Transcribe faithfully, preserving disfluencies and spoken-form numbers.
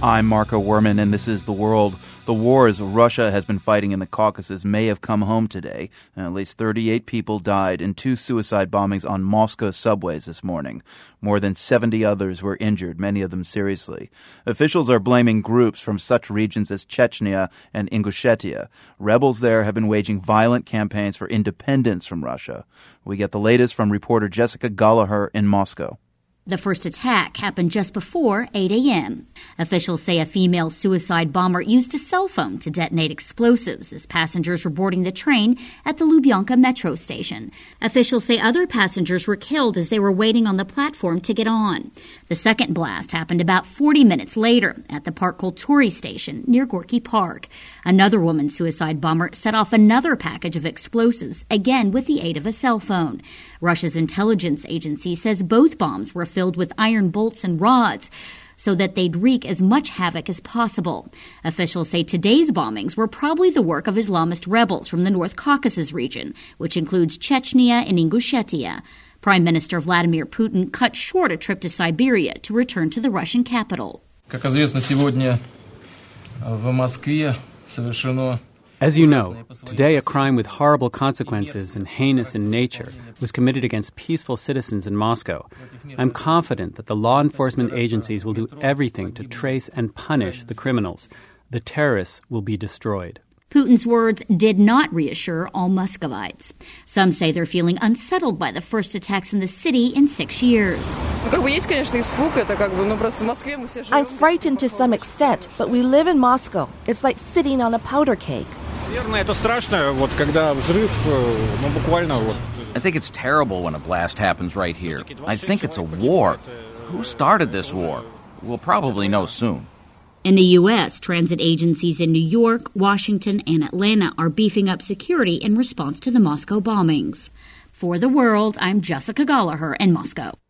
I'm Marco Werman, and this is The World. The wars Russia has been fighting in the Caucasus may have come home today. At least thirty-eight people died in two suicide bombings on Moscow subways this morning. More than seventy others were injured, many of them seriously. Officials are blaming groups from such regions as Chechnya and Ingushetia. Rebels there have been waging violent campaigns for independence from Russia. We get the latest from reporter Jessica Gallagher in Moscow. The first attack happened just before eight a.m. Officials say a female suicide bomber used a cell phone to detonate explosives as passengers were boarding the train at the Lubyanka metro station. Officials say other passengers were killed as they were waiting on the platform to get on. The second blast happened about forty minutes later at the Park Kulturi station near Gorky Park. Another woman suicide bomber set off another package of explosives, again with the aid of a cell phone. Russia's intelligence agency says both bombs were filled with iron bolts and rods so that they'd wreak as much havoc as possible. Officials say today's bombings were probably the work of Islamist rebels from the North Caucasus region, which includes Chechnya and Ingushetia. Prime Minister Vladimir Putin cut short a trip to Siberia to return to the Russian capital. Как известно, сегодня в Москве совершено As you know, today a crime with horrible consequences and heinous in nature was committed against peaceful citizens in Moscow. I'm confident that the law enforcement agencies will do everything to trace and punish the criminals. The terrorists will be destroyed. Putin's words did not reassure all Muscovites. Some say they're feeling unsettled by the first attacks in the city in six years. I'm frightened to some extent, but we live in Moscow. It's like sitting on a powder keg. I think it's terrible when a blast happens right here. I think it's a war. Who started this war? We'll probably know soon. In the U S, transit agencies in New York, Washington, and Atlanta are beefing up security in response to the Moscow bombings. For The World, I'm Jessica Gallagher in Moscow.